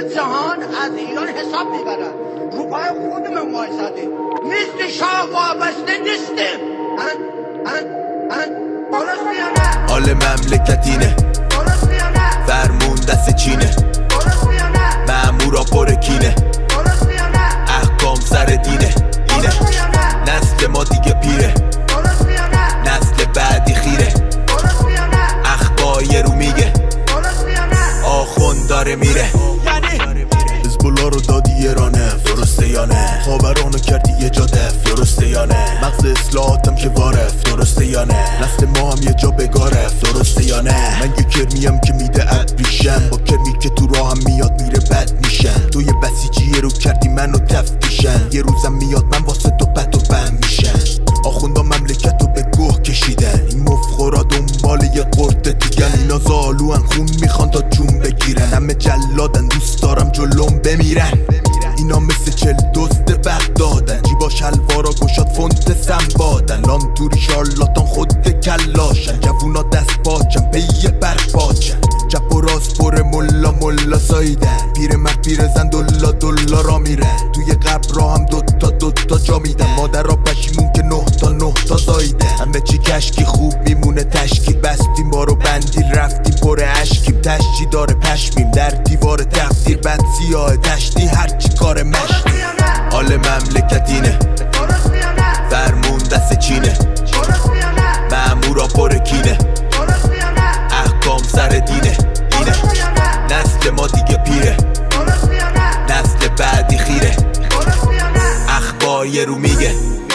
جهان از ایران حساب میبرن. رو پای خودمون وایسادیم، نیست شاه وابسته نیستیم. درسته یا نه؟ حال مملکت اینه، درسته یا نه؟ فرمون دست چینه، درسته یا نه؟ مامورا پر کینه، درسته یا نه؟ احکام سر دینه. اینه درسته یا نه؟ نسل ما دیگه پیره، درسته یا نه؟ نسل بعدی خیره. درسته یا نه؟ اخبای رو میگه، درسته یا نه؟ آخوند داره میره. حزب‌الله رو دادی ایرانه، درسته یا نه؟ خاورانو کردی یه جا دف، درسته یا نه؟ مغز اصلاحاتم که وارف، درسته یا نه؟ نسل ما هم یه جا بگارف، درسته یا نه؟ من یه کرمیم که میده ابریشم، با کرمی که تو راه هم میاد میره بد میشن. تو یه بسیجی رو کردی منو تفتیشن، یه روزم میاد من واسه تو بد و بم میشن. آخوندا مملکت رو به گوه کشیدن، این مفخورا دنبال یه قرد دیگن. اینا زالوان خون میخوان تا جون بگیرن، همه جلادن دوست دارم جلوم بمیرن. اینا مثل چل دزد بغدادن، جیبا شلوارا گشاد فونت سنبادن. لام توری شارلاتان خود کلاشن، جوونا دست پاچن پیه برپاچن. چپ و راست پر ملا سایدن، پیر مرد پیر زن دلا را میرن. توی قبر را هم دوتا جا میدن، مادر را پشیمون که 9 تا زایده. همه چی کشکی خوب میمونه تشکیل، بستیم بارو بندی رفتیم پر عشقیم. تشتی داره پشمیم در دیوار تفدیر، بد سیاه تشتی هرچی کار مشتی. حال مملکت اینه، فرمون دست چینه، مامورا پر کینه، احکام سر دینه. اینه نسل ما دیگه پیره، نسل بعدی خیره. اخبای رو میگه،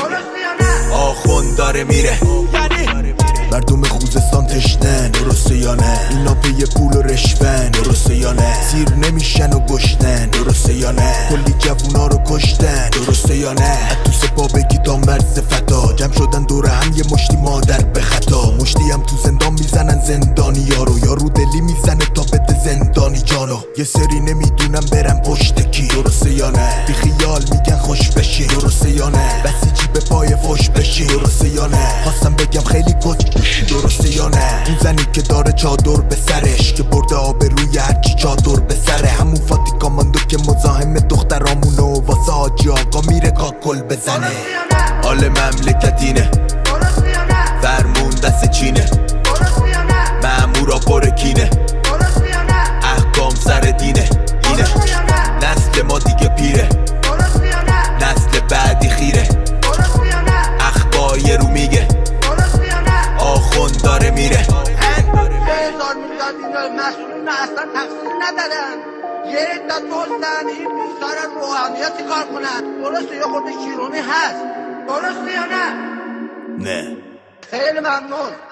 آخوند داره میره. مردم خوزستان تشنن، درسته یا نه؟ اینا پی پول و رشون، درسته یا نه؟ سیر نمیشن و گشتن، درسته یا نه؟ کلی جوونا رو کشتن، درسته یا نه؟ تو سپا بگی تا مرز فتا، جمع شدن دوره هم یه مشتی مادر به خطا. مشتی هم تو زندان میزنن زندانی یارو دلی میزنه تا بده زندانی جانو. یه سری نمیدونم برم پشت کی، درسته یا نه؟ بی خیال میگن خوش بشی، درسته یا نه؟ بسیجی به پای فوش بشی، درسته یا نه؟ خواستم بگم خیلی درسته یا نه؟ اون زنی که داره چادر به سرش، که برده آب روی هرچی چادر به سره. همون فاتی کاماندو که مزاحم دخترامونو واسه حاجی آقا میره کاکل بزنه. حال مملکت اینه، فرمون دست چینه، مامورا پر کینه، احکام سر دینه. اینه نسل ما دیگه پیره، نسل بعدی خیره. اخبای رو میگه، آخوند داره میره. 1000 میلیارد دینار مسئولین اصلا تقصیر ندارن، یه عده دزدن این بیشتر از روحانیت کار کنن. درسته یه خورده شیرونی هست، درسته یا نه؟ نه خیلی ممنون.